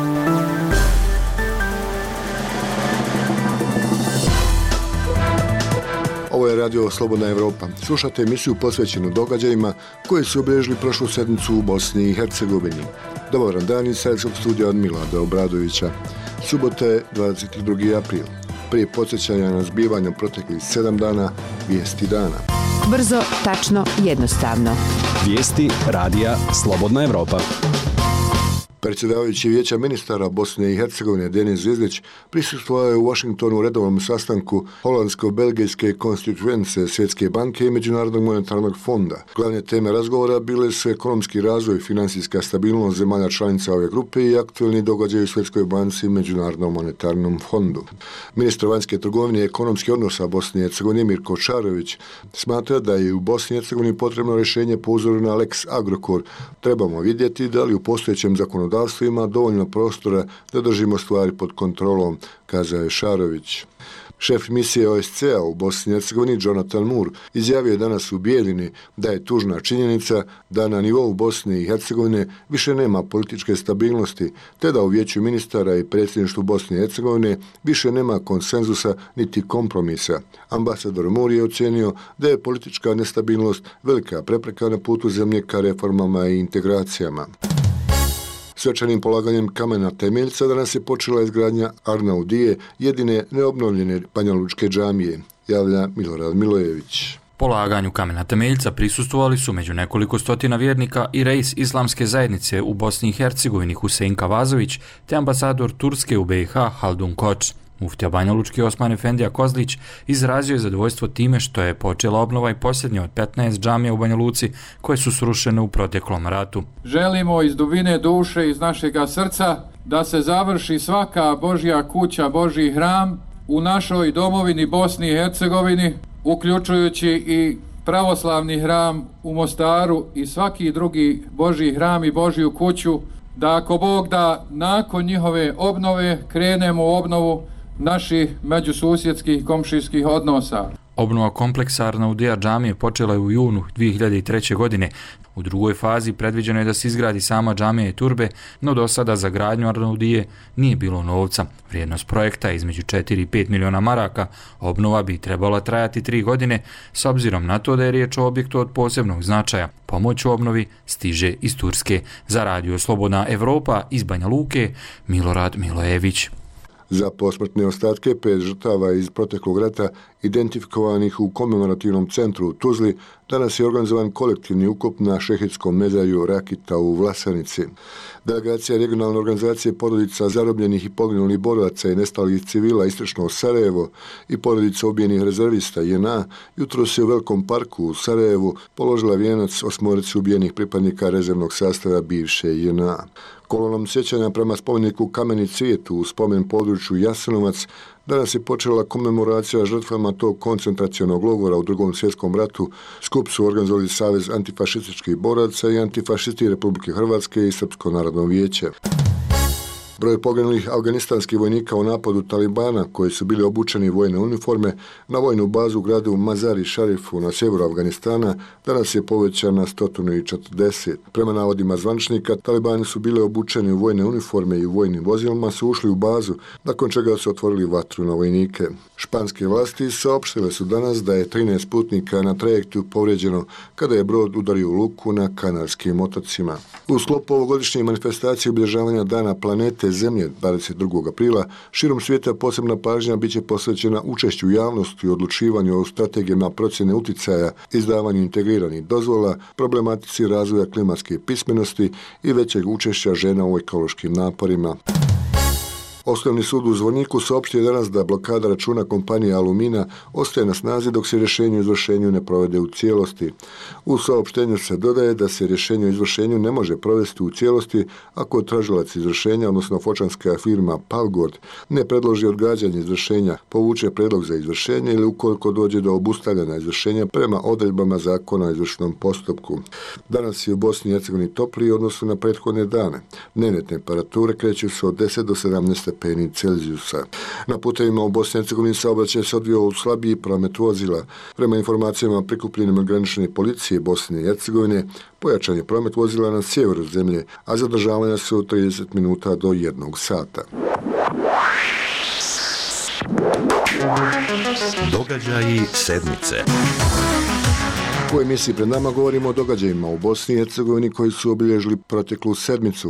Ovo je radio Slobodna Evropa. Slušate emisiju posvećenu događajima koji su obilježili prošlu sedmicu u Bosni i Hercegovini. Dobar vam dan iz Srpskog studija od Milada Obradovića. Subota je 22. april. Prije podsjećanja na zbivanja proteklih 7 dana, vijesti dana. Brzo, tačno, jednostavno. Vijesti radija Slobodna Evropa. Predsjedavajući Vijeća ministara Bosne i Hercegovine Denis Zvizlić prisustvovao je u Washingtonu redovnom sastanku Holandsko-belgijske konstituence Svjetske banke i Međunarodnog monetarnog fonda. Glavne teme razgovora bile su ekonomski razvoj, financijska stabilnost zemalja članica ove grupe i aktualni događaj u Svjetskoj banci i Međunarodnom monetarnom fondu. Ministar vanjske trgovine i ekonomskih odnosa Bosne i Hercegovine Mirko Čarović smatra da je u Bosni i Hercegovini potrebno rješenje po uzoru na Lex Agrokor. Trebamo vidjeti da li u postojećem zakonodavstvu ima dovoljno prostora da držimo stvari pod kontrolom, kazao je Šarović. Šef misije OSCE-a u Bosni i Hercegovini Jonathan Moore izjavio je danas u Bijeljini da je tužna činjenica da na nivou Bosne i Hercegovine više nema političke stabilnosti, te da u Vijeću ministara i predsjedništvu Bosne i Hercegovine više nema konsenzusa niti kompromisa. Ambasador Moore je ocenio da je politička nestabilnost velika prepreka na putu zemlje ka reformama i integracijama. Svečanim polaganjem kamena temeljca danas je počela izgradnja Arnaudije, jedine neobnovljene banjalučke džamije, javlja Milorad Milojević. Polaganju kamena temeljca prisustvovali su među nekoliko stotina vjernika i reis islamske zajednice u Bosni i Hercegovini Husein Kavazović te ambasador Turske u BiH Haldun Koč. Muftija banjalučki Osman Efendija Kozlić izrazio je zadovoljstvo time što je počela obnova i posljednja od 15 džamija u Banja Luci koje su srušene u proteklom ratu. Želimo iz dubine duše, iz našega srca da se završi svaka Božja kuća, Božji hram u našoj domovini Bosni i Hercegovini, uključujući i pravoslavni hram u Mostaru i svaki drugi Božji hram i Božju kuću, da ako Bog da nakon njihove obnove krenemo u obnovu naših međususjedskih komšijskih odnosa. Obnova kompleksa Arnaudija džamije počela je u junu 2003. godine. U drugoj fazi predviđeno je da se izgradi sama džamija i turbe, no do sada za gradnju Arnaudije nije bilo novca. Vrijednost projekta je između 4 i 5 miliona maraka. Obnova bi trebala trajati 3 godine, s obzirom na to da je riječ o objektu od posebnog značaja. Pomoć u obnovi stiže iz Turske. Za radio Slobodna Evropa iz Banja Luke, Milorad Milojević. Za posmrtne ostatke 5 žrtava iz proteklog rata identifikovanih u komemorativnom centru u Tuzli danas je organizovan kolektivni ukop na šehidskom mezarju Rakita u Vlasanici. Delegacija regionalne organizacije porodica zarobljenih i poginulih borovaca i nestalih civila Istočno Sarajevo i porodica ubijenih rezervista JNA jutros je u Velikom parku u Sarajevu položila vijenac 8 ubijenih pripadnika rezervnog sastava bivše JNA. Kolonom sjećanja prema spomeniku Kameni cvijet u spomen području Jasenovac danas je počela komemoracija žrtvama tog koncentracionog logora u Drugom svjetskom ratu. Skup su organizovali Savez antifašističkih boraca i antifašisti Republike Hrvatske i Srpsko narodno vijeće. Broj poginulih afganistanskih vojnika u napadu Talibana koji su bili obučeni vojne uniforme na vojnu bazu u gradu Mazari Šarifu na sjeveru Afganistana danas je povećan na 140. Prema navodima zvančnika, Talibani su bili obučeni u vojne uniforme i u vojnim vozilima su ušli u bazu, nakon čega su otvorili vatru na vojnike. Španske vlasti saopštile su danas da je 13 putnika na trajektu povrijeđeno kada je brod udario u luku na Kanarskim otocima. U sklopu ovogodišnje manifestacije obilježavanja Dana planete Zemlje 22. aprila širom svijeta posebna pažnja biće posvećena učešću javnosti u odlučivanju o strategijama procjene uticaja, izdavanju integriranih dozvola, problematici razvoja klimatske pismenosti i većeg učešća žena u ekološkim naporima. Osnovni sud u Zvorniku saopštio danas da blokada računa kompanije Alumina ostaje na snazi dok se rješenje o izvršenju ne provede u cijelosti. U saopštenju se dodaje da se rješenje o izvršenju ne može provesti u cijelosti ako tražilac izvršenja, odnosno fočanska firma Palgord, ne predloži odgađanje izvršenja, povuče predlog za izvršenje ili ukoliko dođe do obustavljanja izvršenja prema odredbama zakona o izvršnom postupku. Danas je u Bosni i Hercegovini topliji odnosno na prethodne dane. Dnevne temperature kreću se od 10 do 17 stepeni Celzijusa. Na putevima u Bosni i Hercegovini saobraćaj se odvio u slabiji promet vozila. Prema informacijama prikupljenim od granične policije Bosne i Hercegovine, pojačan je promet vozila na sjeveru zemlje, a zadržavanja su od 30 minuta do 1 sata. Događaji sedmice. U emisiji pred nama govorimo o događajima u Bosni i Hercegovini koji su obilježili proteklu sedmicu.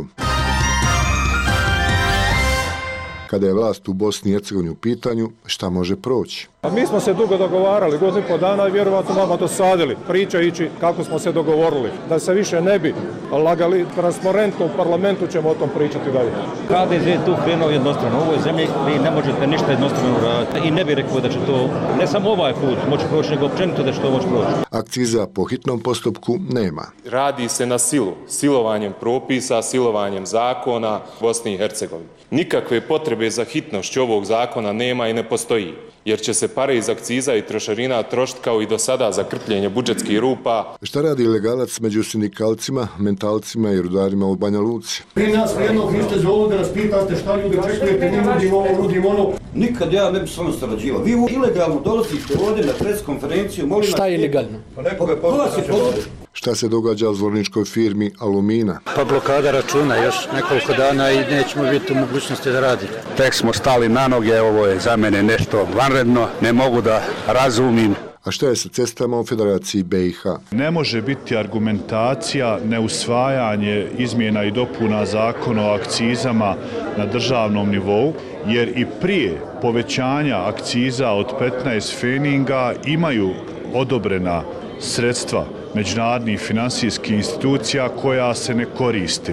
Kada je vlast u Bosni i Hercegovini u pitanju, šta može proći? Mi smo se dugo dogovarali, godinu i pol dana i vjerovatno vama dosadili, pričajući kako smo se dogovorili. Da se više ne bi lagali, transparentno u parlamentu ćemo o tom pričati dalje. HDZ je tu krenuo jednostrano. U ovoj zemlji vi ne možete ništa jednostrano raditi i ne bih rekao da će to, ne samo ovaj put moći proći, nego općenito da će to moći proći. Akciza po hitnom postupku nema. Radi se na silu, silovanjem propisa, silovanjem zakona u Bosni i Hercegovini. Nikakve potrebe za hitnošću ovog zakona nema i ne postoji, jer će se pare iz akciza i trošarina trošiti kao i do sada za krpljenje budžetskih rupa. Šta radi ilegalac među sindikalcima, mentalcima i rudarima u Banja Luci? Pri nas jednog niste zovili da nas pitate šta ljudi čekujete, mi nudimo ovo, nudimo ono. Nikad ja ne bi s vama sarađivao. Vi ilegalno dolazite ovdje na preskonferenciju, molim vas... Šta je ilegalno? Pa nekoga je Šta se događa u zvorničkoj firmi Alumina? Pa blokada računa još nekoliko dana i nećemo biti u mogućnosti da radimo. Tek smo stali na noge, ovo je za mene nešto vanredno, ne mogu da razumim. A šta je sa cestama u Federaciji BiH? Ne može biti argumentacija neusvajanje izmjena i dopuna zakona o akcizama na državnom nivou, jer i prije povećanja akciza od 15 feninga imaju odobrena sredstva međunarodnih finansijskih institucija koja se ne koriste.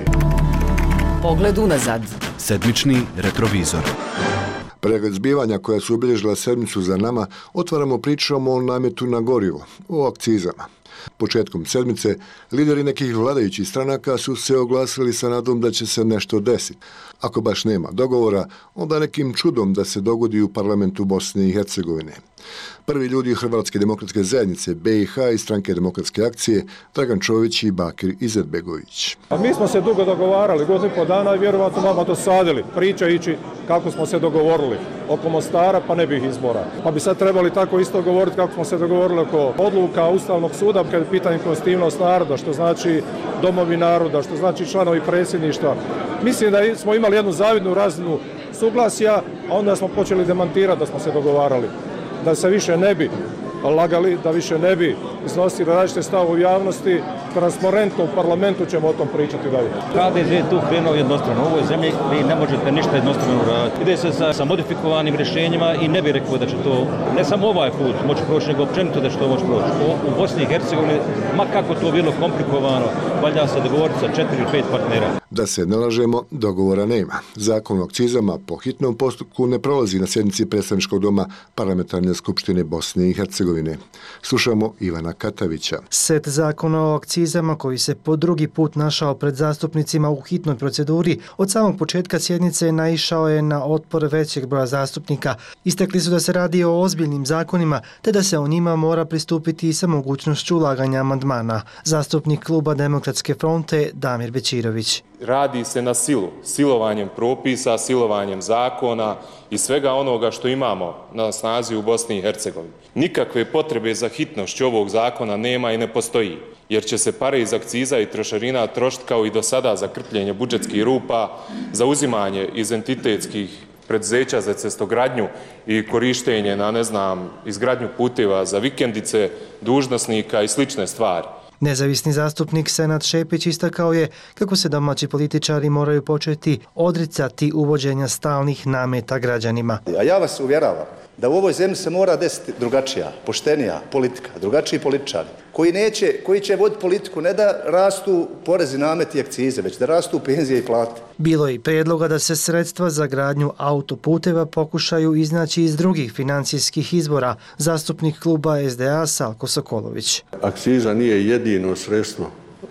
Pogled unazad. Sedmični retrovizor. Pregled zbivanja koja su obilježila sedmicu za nama, otvaramo pričom o nametu na gorivo, o akcizama. Početkom sedmice, lideri nekih vladajućih stranaka su se oglasili sa nadom da će se nešto desiti. Ako baš nema dogovora, onda nekim čudom da se dogodi u parlamentu Bosne i Hercegovine. Prvi ljudi Hrvatske demokratske zajednice, BiH i Stranke demokratske akcije, Dragan Čović i Bakir Izetbegović. Mi smo se dugo dogovarali, godinu i pol dana i vjerovatno vama dosadili, pričajući kako smo se dogovorili oko Mostara, pa ne bih izbora. Pa bi sad trebali tako isto govoriti kako smo se dogovorili oko odluka Ustavnog suda, kad je pitanje konstitutivnost naroda, što znači domovi naroda, što znači članovi predsjedništva. Mislim da smo imali jednu zavidnu razinu suglasja, a onda smo počeli demantirati da smo se dogovarali. Da se više ne bi lagali, da više ne bi iznosili različite stavove u javnosti, transparentno u parlamentu ćemo o tom pričati dalje. HDZ je tu krenuo jednostrano. U ovoj zemlji vi ne možete ništa jednostrano raditi. Ide se sa modifikovanim rješenjima i ne bih rekao da će to, ne samo ovaj put moći proći, nego općenito da će to moći proći. U Bosni i Hercegovini, ma kako to bilo komplikovano, valja se dogovoriti sa 4 ili 5 partnera. Da se ne lažemo, dogovora nema. Zakon o akcizama po hitnom postupku ne prolazi na sjednici predstavničkog doma Parlamentarne skupštine Bosne i Hercegovine. Slušamo Ivana Katavića. Set zakona o akcizama koji se po drugi put našao pred zastupnicima u hitnoj proceduri od samog početka sjednice naišao je na otpor većeg broja zastupnika. Istakli su da se radi o ozbiljnim zakonima te da se o njima mora pristupiti i sa mogućnošću ulaganja amandmana. Zastupnik kluba Demokratske fronte Damir Bećirović. Radi se na silu, silovanjem propisa, silovanjem zakona i svega onoga što imamo na snazi u Bosni i Hercegovini. Nikakve potrebe za hitnošću ovog zakona nema i ne postoji, jer će se pare iz akciza i trošarina trošiti kao i do sada za krpljenje budžetskih rupa, za uzimanje iz entitetskih preduzeća za cestogradnju i korištenje na, izgradnju puteva za vikendice, dužnosnika i slične stvari. Nezavisni zastupnik Senad Šepić istakao je kako se domaći političari moraju početi odricati uvođenja stalnih nameta građanima. A ja vas uvjeravam da u ovoj zemlji se mora desiti drugačija, poštenija politika, drugačiji političari koji će voditi politiku ne da rastu porezi, nameti i akcize, već da rastu penzije i plate. Bilo je i prijedloga da se sredstva za gradnju autoputeva pokušaju iznaći iz drugih financijskih izvora, zastupnik kluba SDA Salko Sokolović. Akciza nije jedino sredstvo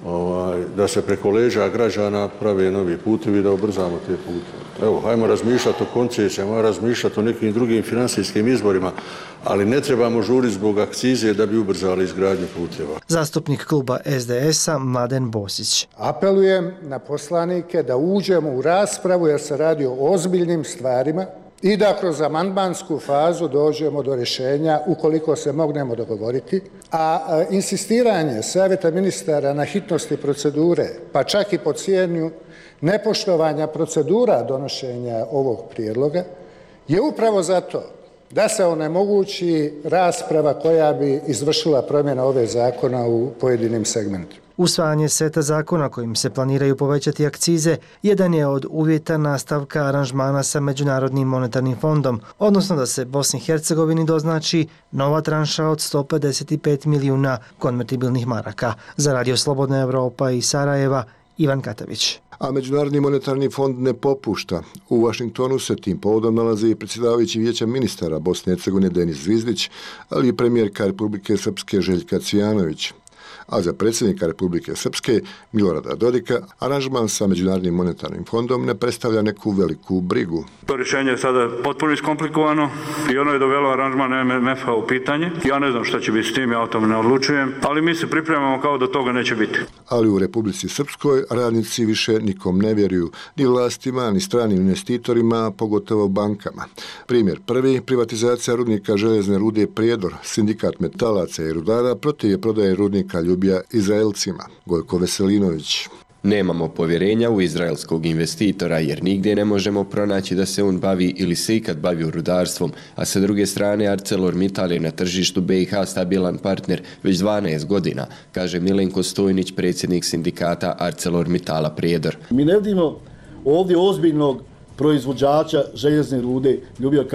da se preko leđa građana prave novi putevi, da ubrzamo te puteve. Evo, hajmo razmišljati o koncesijama, hajmo razmišljati o nekim drugim financijskim izborima, ali ne trebamo žuriti zbog akcize da bi ubrzali izgradnju puteva. Zastupnik kluba SDS-a Mladen Bosić. Apelujem na poslanike da uđemo u raspravu jer se radi o ozbiljnim stvarima i da kroz amandmansku fazu dođemo do rješenja ukoliko se mognemo dogovoriti, a insistiranje Savjeta ministara na hitnosti procedure, pa čak i po cijenu nepoštovanja procedura donošenja ovog prijedloga, je upravo zato da se onemogući rasprava koja bi izvršila promjena ove zakona u pojedinim segmentima. Usvajanje seta zakona kojim se planiraju povećati akcize jedan je od uvjeta nastavka aranžmana sa Međunarodnim monetarnim fondom, odnosno da se Bosni i Hercegovini doznači nova tranša od 155 milijuna konvertibilnih maraka. Za Radio Slobodna Evropa i Sarajeva, Ivan Katavić. A Međunarodni monetarni fond ne popušta. U Vašingtonu se tim povodom nalazi i predsjedavajući vijeća ministara Bosne i Hercegovine Denis Zvizdić, ali i premijerka Republike Srpske Željka Cijanović. A za predsjednika Republike Srpske Milorada Dodika aranžman sa Međunarodnim monetarnim fondom ne predstavlja neku veliku brigu. To rješenje je sada potpuno iskomplikovano i ono je dovelo aranžman MMF-a u pitanje. Ja ne znam šta će biti s tim, ja o tome ne odlučujem, ali mi se pripremamo kao da toga neće biti. Ali u Republici Srpskoj radnici više nikom ne vjeruju, ni vlastima, ni stranim investitorima, pogotovo bankama. Primjer prvi, privatizacija rudnika željezne rude Prijedor. Sindikat metalaca i rudara protiv je prodaje rudnika Ljubija Izraelcima. Gojko Veselinović. Nemamo povjerenja u izraelskog investitora jer nigdje ne možemo pronaći da se on bavi ili se ikad bavio rudarstvom, a sa druge strane ArcelorMittal je na tržištu BiH stabilan partner već 12 godina, kaže Milenko Stojnić, predsjednik sindikata ArcelorMittala Prijedor. Mi ne vidimo ovdje ozbiljnog proizvođača željezne rude Ljubija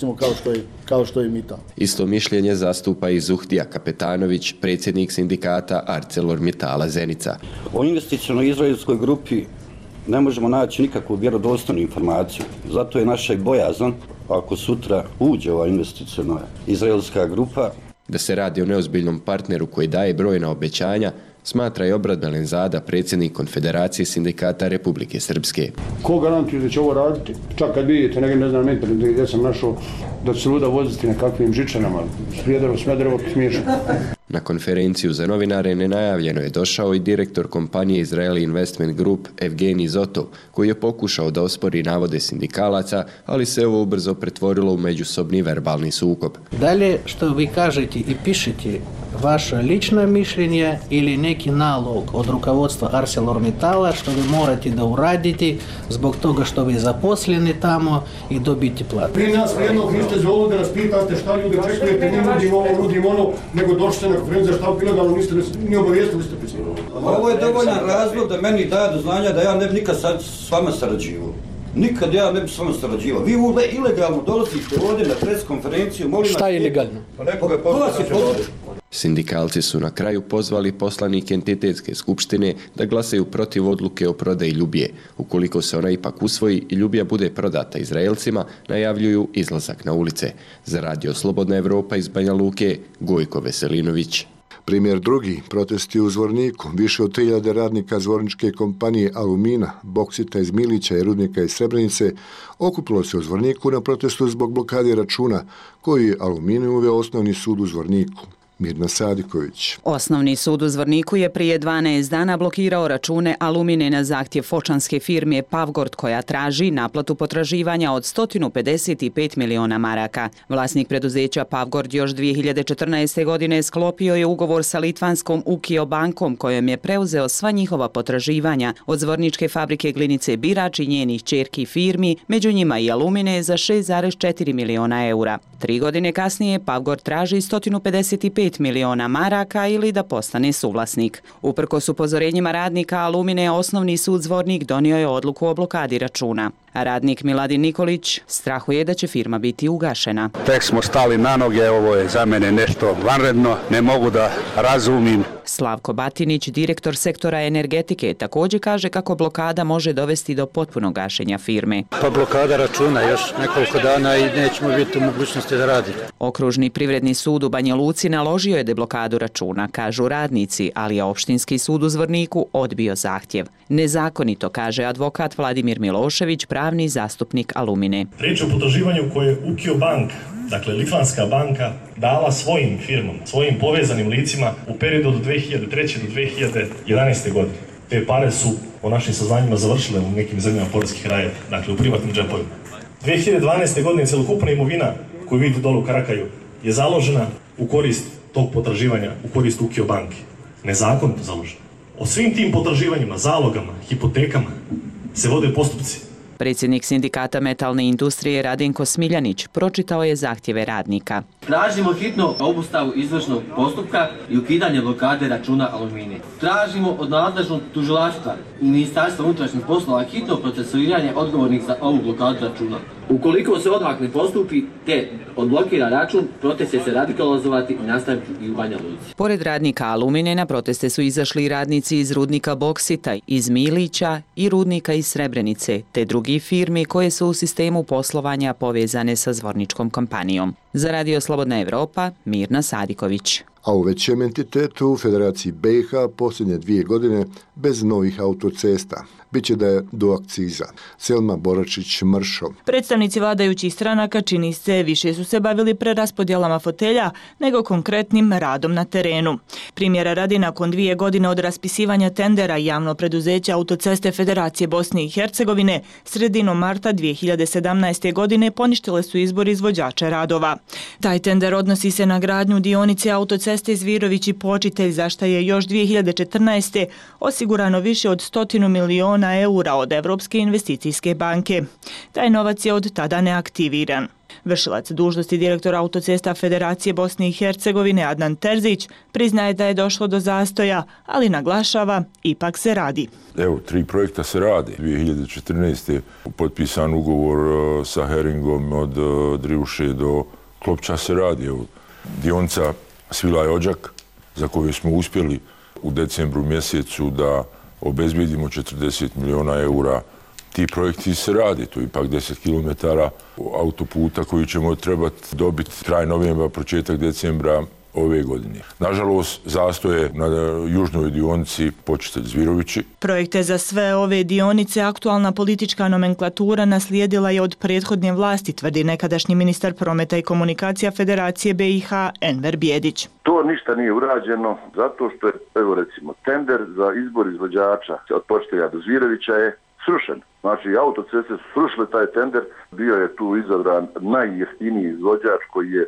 kao što je Mittal. Isto mišljenje zastupa i Zuhtija Kapetanović, predsjednik sindikata ArcelorMittala Zenica. O investicionoj izraelskoj grupi ne možemo naći nikakvu vjerodostojnu informaciju. Zato je naša bojazan ako sutra uđe ova investiciona izraelska grupa. Da se radi o neozbiljnom partneru koji daje brojna obećanja, smatra i Obrad Belenzada, predsjednik Konfederacije sindikata Republike Srpske. Ko garantuje da će ovo raditi? Čak kad vidite, ne znam gdje sam našao da će se luda voziti nekakvim žičanama, Smederevo, smiješno. Na konferenciju za novinare nenajavljeno je došao i direktor kompanije Israeli Investment Group Evgenij Zotov, koji je pokušao da ospori navode sindikalaca, ali se ovo ubrzo pretvorilo u međusobni verbalni sukob. Dalje što vi kažete i pišete vaše lično mišljenje ili neki nalog od rukovodstva ArcelorMittala što vi morate da uradite zbog toga što vi zaposleni tamo i dobiti platu. Prije nas jednog niste zvoli da nas pitate šta ljudi čekujete, nudim ono, nego došli na konferenciju šta ilegalno niste ni obavijestili ste predsjedali. Ovo je dovoljan razlog da meni daje do znanja da ja ne bi nikad s vama sarađivao. Nikad ja ne bi s vama sarađivao. Vi ilegalno dolazite ovdje na preskonferenciju. Šta je ilegalno? Pa nekoga je Sindikalci su na kraju pozvali poslanike entitetske skupštine da glasaju protiv odluke o prodaji Ljubije. Ukoliko se ona ipak usvoji i Ljubija bude prodata Izraelcima, najavljuju izlazak na ulice. Za Radio Slobodna Evropa iz Banja Luke, Gojko Veselinović. Primjer drugi, protesti u Zvorniku. Više od 3000 radnika zvorničke kompanije Alumina, Boksita iz Milića i rudnika iz Srebrenice okupilo se u Zvorniku na protestu zbog blokade računa koji je Aluminiju uveo osnovni sud u Zvorniku. Mirna Sadiković. Osnovni sud u Zvorniku je prije 12 dana blokirao račune Alumine na zahtjev fočanske firme Pavgord koja traži naplatu potraživanja od 155 miliona maraka. Vlasnik preduzeća Pavgord još 2014. godine sklopio je ugovor sa litvanskom Ukio bankom kojom je preuzeo sva njihova potraživanja od zvorničke fabrike glinice Birač i njenih ćerki firmi, među njima i Alumine za 6,4 miliona eura. 3 godine kasnije Pavgord traži 155 miliona maraka ili da postane suvlasnik. Uprkos upozorenjima radnika Alumine, osnovni sud Zvornik donio je odluku o blokadi računa. Radnik Miladin Nikolić strahuje da će firma biti ugašena. Tek smo stali na noge, ovo je za mene nešto vanredno, ne mogu da razumim. Slavko Batinić, direktor sektora energetike, također kaže kako blokada može dovesti do potpunog gašenja firme. Pa blokada računa još nekoliko dana i nećemo biti u mogućnosti da radimo. Okružni privredni sud u Banja Luci naložio je deblokadu računa, kažu radnici, ali je opštinski sud u Zvorniku odbio zahtjev. Nezakonito, kaže advokat Vladimir Milošević, pravni zastupnik Alumine. Riječ o potraživanju koje je Ukio Bank, dakle Litvanska banka, dala svojim firmama, svojim povezanim licima u periodu od 2003. do 2011. godine. Te pare su, po našim saznanjima, završile u nekim zemljama poreskih rajeva, dakle u privatnim džepovima. 2012. godine celokupna imovina koju vidite dole u Karakaju je založena u korist tog potraživanja, u korist Ukio banke. Nezakonito založena. O svim tim potraživanjima, zalogama, hipotekama se vode postupci. Predsjednik sindikata metalne industrije Radenko Smiljanić pročitao je zahtjeve radnika. Tražimo hitno obustavu izvršnog postupka i ukidanje blokade računa Alumine. Tražimo od nadležnog tužilaštva i Ministarstva unutrašnjih poslova hitno procesuiranje odgovornih za ovu blokadu računa. Ukoliko se odmah ne postupi te odblokira račun, protest će se radikalizovati i nastaviti i u Banja Luci. Pored radnika Alumine na proteste su izašli radnici iz rudnika Boksita, iz Milića i rudnika iz Srebrenice, te drugi firmi koje su u sistemu poslovanja povezane sa zvorničkom kompanijom. Za Radio Slobodna Evropa, Mirna Sadiković. A u većem entitetu u Federaciji BiH posljednje 2 godine bez novih autocesta. Biće da je do akciza. Selma Boračić-Mršo. Predstavnici vladajućih stranaka, čini se, više su se bavili preraspodjelama fotelja nego konkretnim radom na terenu. Primjera radi, nakon 2 godine od raspisivanja tendera javno preduzeće Autoceste Federacije Bosne i Hercegovine, sredinom marta 2017. godine poništile su izbor izvođača radova. Taj tender odnosi se na gradnju dionice autoceste Zvirović i Počitelj, za šta je još 2014. osigurano više od 100 miliona eura od Evropske investicijske banke. Taj novac je od tada neaktiviran. Vršilac dužnosti direktora Autocesta Federacije Bosne i Hercegovine Adnan Terzić priznaje da je došlo do zastoja, ali naglašava, ipak se radi. Evo, 3 projekta se radi. 2014. potpisan ugovor sa Heringom od Drivuše do Klopča se radi. Evo, dionica Svilaj-Odžak, za koju smo uspjeli u decembru mjesecu da obezbijedimo 40 miliona eura. Ti projekti se radi, to je ipak 10 km autoputa koji ćemo trebati dobiti kraj novembra, početak decembra ove godine. Nažalost, zastoje na južnoj dionici Počitelj-Zvirovići. Projekte za sve ove dionice aktualna politička nomenklatura naslijedila je od prethodne vlasti, tvrdi nekadašnji ministar prometa i komunikacija Federacije BiH Enver Bijedić. To ništa nije urađeno zato što je, evo recimo, tender za izbor izvođača od Počitelja do Zvirovića je srušen. Znači, autoceste su srušile taj tender, bio je tu izabran najjeftiniji izvođač koji je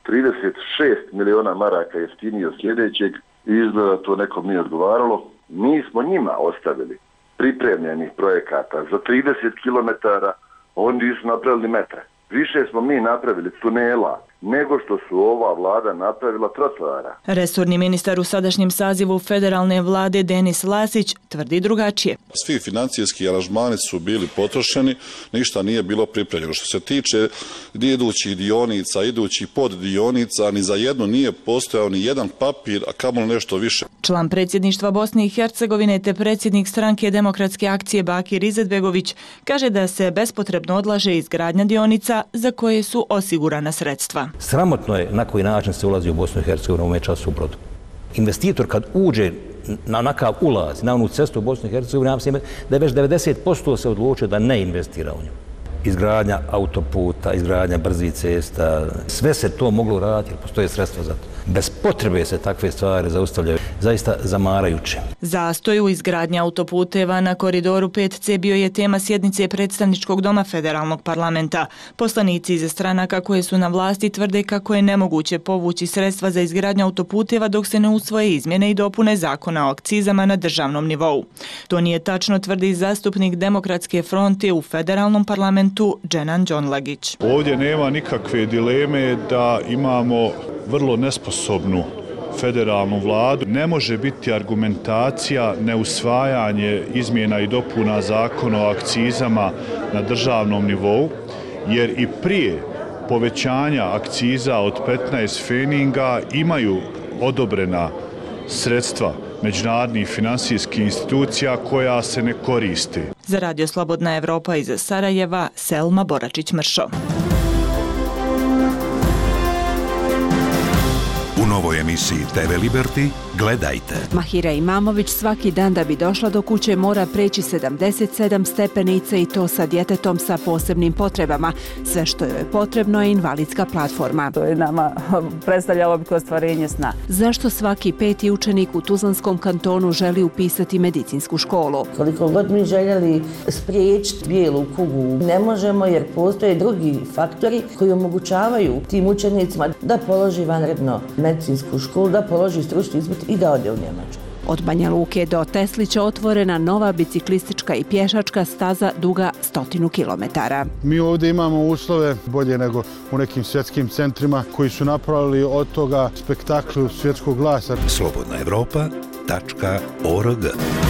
36 miliona maraka jeftiniji od sljedećeg i izgleda to nekom nije odgovaralo. Mi smo njima ostavili pripremljenih projekata za 30 km, oni nisu napravili metre. Više smo mi napravili tunela nego što su ova vlada napravila trotoara. Resorni ministar u sadašnjem sazivu federalne vlade Denis Lasić tvrdi drugačije. Svi financijski aranžmani su bili potrošeni, ništa nije bilo pripremljeno. Što se tiče idućih dionica, idućih poddionica, ni za jednu nije postojao ni jedan papir, a kamoli nešto više. Član predsjedništva Bosne i Hercegovine te predsjednik stranke Demokratske akcije Bakir Izetbegović kaže da se bespotrebno odlaže izgradnja dionica za koje su osigurana sredstva. Sramotno je na koji način se ulazi u Bosnu i Hercegovinu u ovome času u Brodu. Investitor kad uđe na nakav ulaz, na onu cestu u Bosnu i Hercegovinu, ja mislim da je već 90% se odlučio da ne investira u nju. Izgradnja autoputa, izgradnja brzih cesta, sve se to moglo raditi jer postoje sredstva za to. Bez potrebe se takve stvari zaustavljaju, zaista zamarajuće. Zastoj u izgradnji autoputeva na koridoru 5C bio je tema sjednice predstavničkog doma federalnog parlamenta. Poslanici iz stranaka koje su na vlasti tvrde kako je nemoguće povući sredstva za izgradnju autoputeva dok se ne usvoje izmjene i dopune zakona o akcizama na državnom nivou. To nije tačno, tvrdi zastupnik Demokratske fronte u federalnom parlamentu Dženan Đonlagić. Ovdje nema nikakve dileme da imamo vrlo nesposobnu federalnu vladu. Ne može biti argumentacija neusvajanje izmjena i dopuna zakona o akcizama na državnom nivou, jer i prije povećanja akciza od 15 feninga imaju odobrena sredstva međunarodnih finansijskih institucija koja se ne koriste. Za Radio Slobodna Evropa iz Sarajeva, Selma Boračić-Mršo. U novoj emisiji TV Liberty gledajte. Mahira Imamović svaki dan da bi došla do kuće mora preći 77 stepenica i to sa djetetom sa posebnim potrebama. Sve što joj je potrebno je invalidska platforma. To je nama predstavljalo bi ostvarenje sna. Zašto svaki 5. učenik u Tuzlanskom kantonu želi upisati medicinsku školu? Koliko god mi željeli spriječiti bijelu kugu, ne možemo jer postoje drugi faktori koji omogućavaju tim učenicima da položi vanredno medicinsku školu, da položi stručni ispit i da ode u Njemačku. Od Banja Luke do Teslića otvorena nova biciklistička i pješačka staza duga 100 km. Mi ovdje imamo uslove bolje nego u nekim svjetskim centrima koji su napravili od toga spektakl svjetskog glasa. slobodnaevropa.org.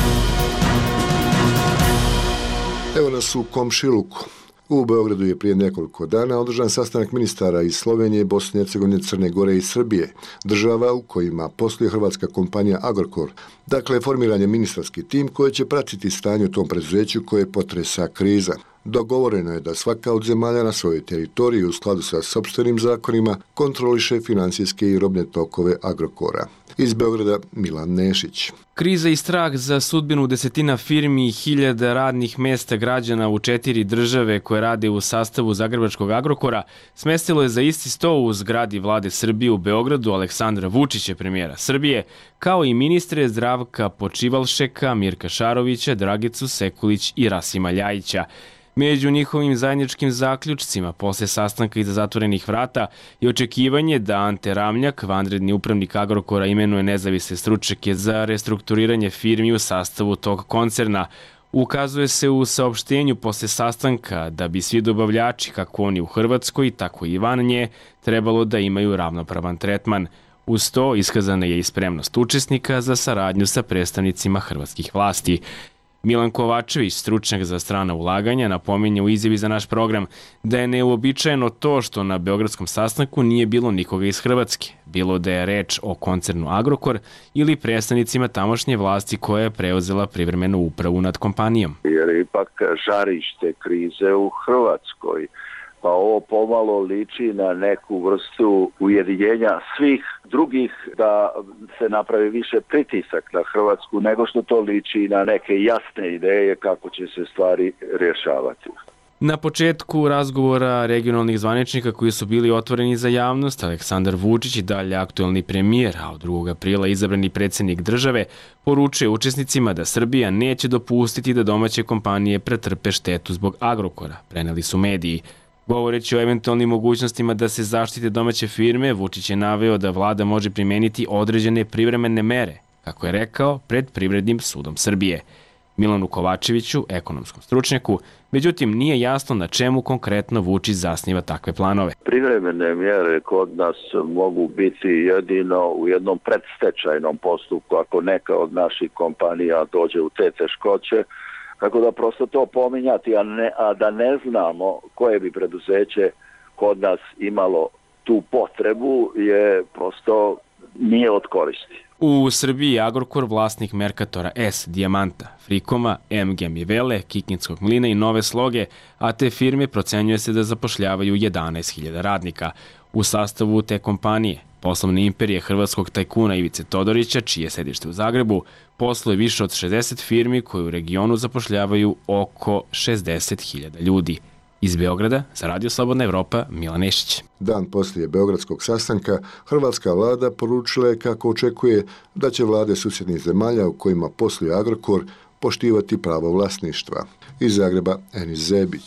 Evo nas u komšiluku. U Beogradu je prije nekoliko dana održan sastanak ministara iz Slovenije, Bosne i Hercegovine, Crne Gore i Srbije, država u kojima posluje hrvatska kompanija Agrokor. Dakle, formiran je ministarski tim koji će pratiti stanje u tom preduzeću koje potresa kriza. Dogovoreno je da svaka od zemalja na svojoj teritoriji u skladu sa sopstvenim zakonima kontroliše financijske i robne tokove Agrokora. Iz Beograda Milan Nešić. Kriza i strah za sudbinu desetina firmi i hiljada radnih mjesta građana u 4 države koje rade u sastavu zagrebačkog Agrokora smestilo je za isti sto u zgradi vlade Srbije u Beogradu Aleksandra Vučića, premijera Srbije, kao i ministre Zdravka Počivalšeka, Mirka Šarovića, Dragicu Sekulić i Rasima Ljajića. Među njihovim zajedničkim zaključcima posle sastanka iza zatvorenih vrata je očekivanje da Ante Ramljak, vanredni upravnik Agrokora, imenuje nezavisne stručnjake za restrukturiranje firmi u sastavu tog koncerna. Ukazuje se u saopštenju posle sastanka da bi svi dobavljači, kako oni u Hrvatskoj, tako i van nje, trebalo da imaju ravnopravan tretman. Uz to iskazana je i spremnost učesnika za saradnju sa predstavnicima hrvatskih vlasti. Milan Kovačević, stručnjak za strana ulaganja, napominje u izjavi za naš program da je neuobičajeno to što na beogradskom sastanku nije bilo nikoga iz Hrvatske, bilo da je reč o koncernu Agrokor ili predstavnicima tamošnje vlasti koja je preuzela privremenu upravu nad kompanijom. Jer je ipak žarište krize u Hrvatskoj, pa ovo pomalo liči na neku vrstu ujedinjenja svih drugih da se napravi više pritisak na Hrvatsku nego što to liči na neke jasne ideje kako će se stvari rješavati. Na početku razgovora regionalnih zvaničnika koji su bili otvoreni za javnost, Aleksandar Vučić i dalje aktuelni premijer, a od 2. aprila izabrani predsjednik države, poručuje učesnicima da Srbija neće dopustiti da domaće kompanije pretrpe štetu zbog Agrokora, preneli su mediji. Govoreći o eventualnim mogućnostima da se zaštite domaće firme, Vučić je naveo da vlada može primeniti određene privremene mere, kako je rekao, pred Privrednim sudom Srbije. Milanu Kovačeviću, ekonomskom stručnjaku, međutim nije jasno na čemu konkretno Vučić zasniva takve planove. Privremene mjere kod nas mogu biti jedino u jednom predstečajnom postupku ako neka od naših kompanija dođe u te teškoće. Tako da prosto to pominjati, a da ne znamo koje bi preduzeće kod nas imalo tu potrebu, je prosto nije od koristi. U Srbiji Agrokor, vlasnik Merkatora S, Dijamanta, Frikoma, MG Mivele, Kikinskog mlina i Nove Sloge, a te firme procenjuje se da zapošljavaju 11.000 radnika. U sastavu te kompanije, poslovne imperije hrvatskog tajkuna Ivice Todorića, čije sedište u Zagrebu, posluje više od 60 firmi koje u regionu zapošljavaju oko 60.000 ljudi. Iz Beograda, za Radio Slobodna Evropa, Milan Nešić. Dan poslije beogradskog sastanka, hrvatska vlada poručila je kako očekuje da će vlade susjednih zemalja u kojima posluje Agrokor poštivati pravo vlasništva. Iz Zagreba, Enis Zebić.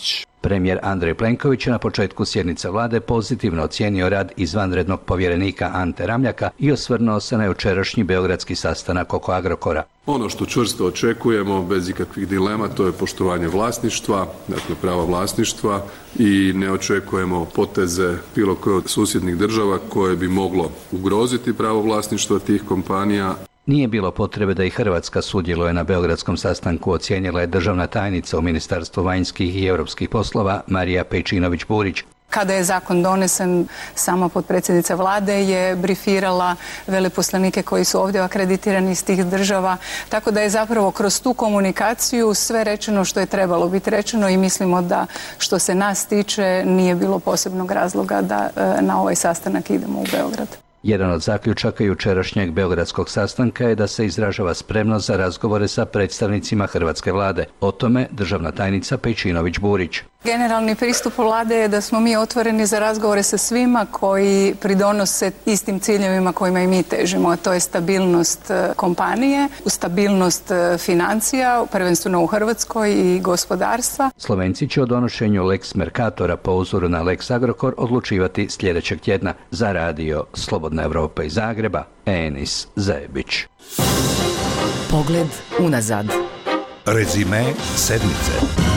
Premijer Andrej Plenković je na početku sjednice vlade pozitivno ocijenio rad izvanrednog povjerenika Ante Ramljaka i osvrnuo se na jučerašnji beogradski sastanak oko Agrokora. Ono što čvrsto očekujemo, bez ikakvih dilema, to je poštovanje vlasništva, dakle prava vlasništva, i ne očekujemo poteze bilo koje od susjednih država koje bi moglo ugroziti pravo vlasništva tih kompanija. Nije bilo potrebe da i Hrvatska sudjeluje na beogradskom sastanku, ocijenila je državna tajnica u Ministarstvu vanjskih i europskih poslova Marija Pejčinović-Burić. Kada je zakon donesen, sama potpredsjednica vlade je brifirala veleposlanike koji su ovdje akreditirani iz tih država, tako da je zapravo kroz tu komunikaciju sve rečeno što je trebalo biti rečeno i mislimo da što se nas tiče nije bilo posebnog razloga da na ovaj sastanak idemo u Beograd. Jedan od zaključaka jučerašnjeg beogradskog sastanka je da se izražava spremnost za razgovore sa predstavnicima hrvatske vlade. O tome državna tajnica Pejčinović-Burić. Generalni pristup vlade je da smo mi otvoreni za razgovore sa svima koji pridonose istim ciljevima kojima i mi težimo, a to je stabilnost kompanije, stabilnost financija, prvenstveno u Hrvatskoj, i gospodarstva. Slovenci će o donošenju Lex Mercatora po uzoru na Lex Agrokor odlučivati sljedećeg tjedna. Za radio Slobodna Evropa iz Zagreba, Enis Zebić. Pogled unazad. Rezime sedmice.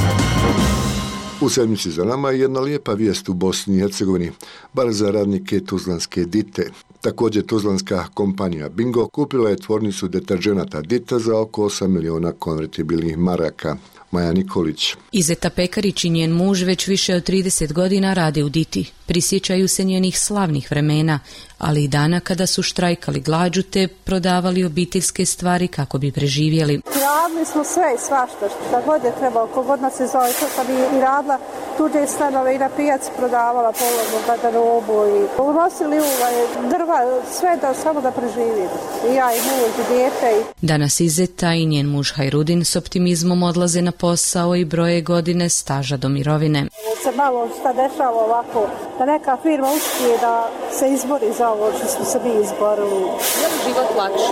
U sedmici za nama je jedna lijepa vijest u Bosni i Hercegovini, bar za radnike tuzlanske Dite. Također tuzlanska kompanija Bingo kupila je tvornicu deterđenata Dita za oko 8 miliona konvertibilnih maraka. Maja Nikolić. Izeta Pekarić i njen muž već više od 30 godina rade u Diti. Prisjećaju se njenih slavnih vremena, ali i dana kada su štrajkali glađu te prodavali obiteljske stvari kako bi preživjeli. Radili smo sve i svašta, šta god je trebalo, kogod nas je zove, pa bi i radila tuđe stanove i na pijaci prodavala polovnu garderobu i unosili drva, sve da samo da preživimo. I ja i muž i dijete. Danas Izeta i njen muž Hajrudin s optimizmom odlaze na posao i broje godine staža do mirovine. Se malo šta dešava ovako, da neka firma uspije da se izbori za ovo što smo se mi izborili. Je li život lakši?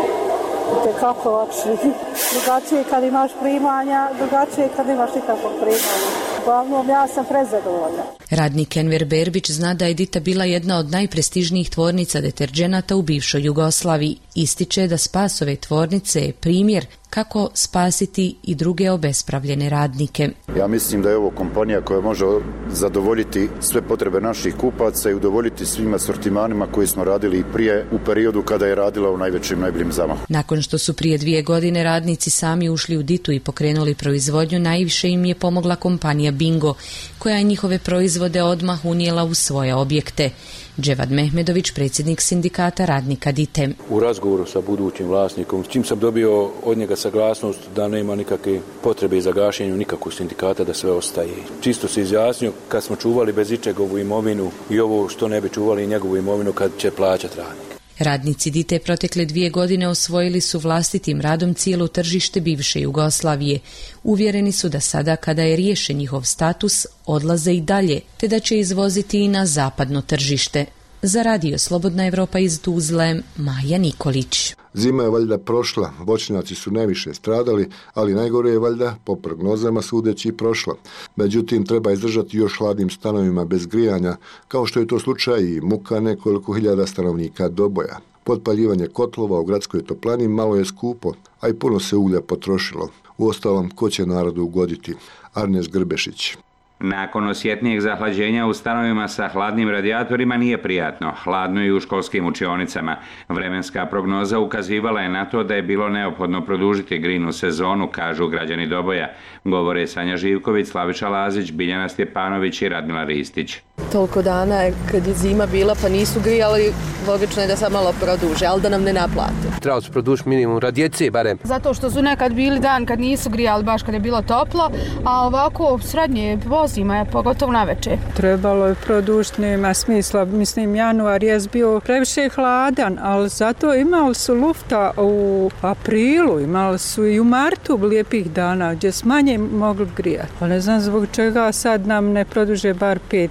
Kako lakši. Drugačije kad imaš primanja, drugačije kad imaš nikakvog primanja. Uglavnom, ja sam prezadovoljna. Radnik Enver Berbić zna da je Dita bila jedna od najprestižnijih tvornica deterđenata u bivšoj Jugoslaviji. Ističe da spas ove tvornice je primjer kako spasiti i druge obespravljene radnike. Ja mislim da je ovo kompanija koja može zadovoljiti sve potrebe naših kupaca i udovoljiti svim asortimanima koji smo radili i prije u periodu kada je radila u najboljim zamahu. Nakon što su prije 2 godine radnici sami ušli u Ditu i pokrenuli proizvodnju, najviše im je pomogla kompanija Bingo, koja je njihove proizvode odmah unijela u svoje objekte. Dževad Mehmedović, predsjednik sindikata radnika Dite. U razgovoru sa budućim vlasnikom, s čim sam dobio od njega saglasnost da nema nikakve potrebe za gašenju nikakvog sindikata, da sve ostaje. Čisto se izjasnio kad smo čuvali bez ičega ovu imovinu i ovo što ne bi čuvali njegovu imovinu kad će plaćati radnik. Radnici Dite protekle 2 godine osvojili su vlastitim radom cijelo tržište bivše Jugoslavije. Uvjereni su da sada, kada je riješen njihov status, odlaze i dalje, te da će izvoziti i na zapadno tržište. Za radio Slobodna Evropa iz Tuzle, Maja Nikolić. Zima je valjda prošla, voćnjaci su najviše stradali, ali najgore je valjda, po prognozama sudeći, prošla. Međutim, treba izdržati još hladnim stanovima bez grijanja, kao što je to slučaj i muka nekoliko hiljada stanovnika Doboja. Potpaljivanje kotlova u gradskoj toplani malo je skupo, a i puno se uglja potrošilo. Uostalom, ko će narodu ugoditi? Arnes Grbešić. Nakon osjetnijeg zahlađenja u stanovima sa hladnim radijatorima nije prijatno, hladno i u školskim učionicama. Vremenska prognoza ukazivala je na to da je bilo neophodno produžiti grejnu sezonu, kažu građani Doboja. Govore Sanja Živković, Slaviša Lazić, Biljana Stjepanović i Radmila Ristić. Toliko dana kad je zima bila pa nisu grijali, logično je da sad malo produže, ali da nam ne naplate. Trebalo su produžiti minimum radi djece barem. Zato što su nekad bili dan kad nisu grijali baš kad je bilo toplo, a ovako srednje zima je pogotovo na večer. Trebalo je produžiti, nema smisla. Mislim, januar je bio previše hladan, ali zato imali su lufta u aprilu, imali su i u martu lijepih dana gdje su manje mogli grijati. Pa ne znam zbog čega sad nam ne produže bar 5 dana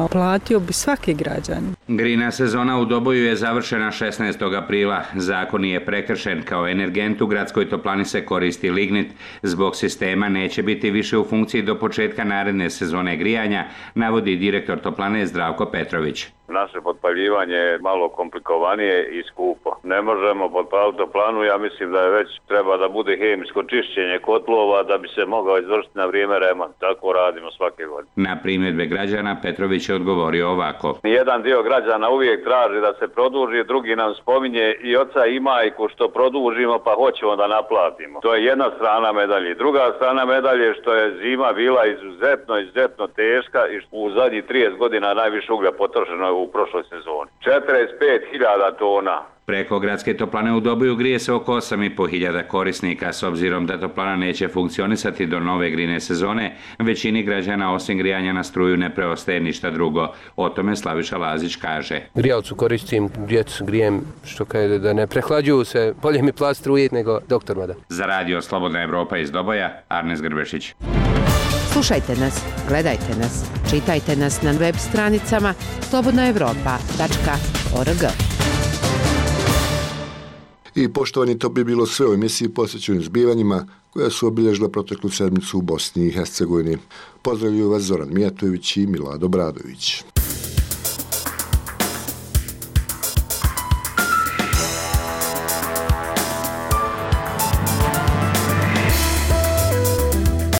grina platio bi svaki građanin. Grina sezona u Doboju je završena 16. aprila. Zakon je prekršen, kao energent u gradskoj toplani se koristi lignit. Zbog sistema neće biti više u funkciji do početka naredne sezone grijanja, navodi direktor toplane Zdravko Petrović. Naše potpaljivanje je malo komplikovanije i skupo. Ne možemo potpaliti toplanu, ja mislim da je već treba da bude hemijsko čišćenje kotlova da bi se mogao izvršiti na vrijeme remont. Tako radimo svake godine. Na primjedbe građana Petrović je odgovorio ovako. Jedan dio građana uvijek traži da se produži, drugi nam spominje i oca i majku što produžimo pa hoćemo da naplatimo. To je jedna strana medalje. Druga strana medalje što je zima bila izuzetno teška i u zadnjih 30 godina najviše uglja potrošeno je u prošloj sezoni. 45.000 tona. Preko gradske toplane u Doboju grije se oko 8.500 korisnika. S obzirom da toplana neće funkcionisati do nove grine sezone, većini građana osim grijanja na struju ne preostaje ništa drugo. O tome Slaviša Lazić kaže. Grijalcu koristim, djecu grijem, što kaže da ne prehlađuju se, bolje mi plat struje nego doktor mada. Za radio Slobodna Evropa iz Doboja, Arnes Grbešić. Slušajte nas, gledajte nas, čitajte nas na web stranicama slobodnaevropa.org. I poštovani, to bi bilo sve u emisiji posvećenim zbivanjima koja su obilježila proteklu sedmicu u Bosni i Hercegovini. Pozdravljuju vas Zoran Mijatović i Milado Bradović.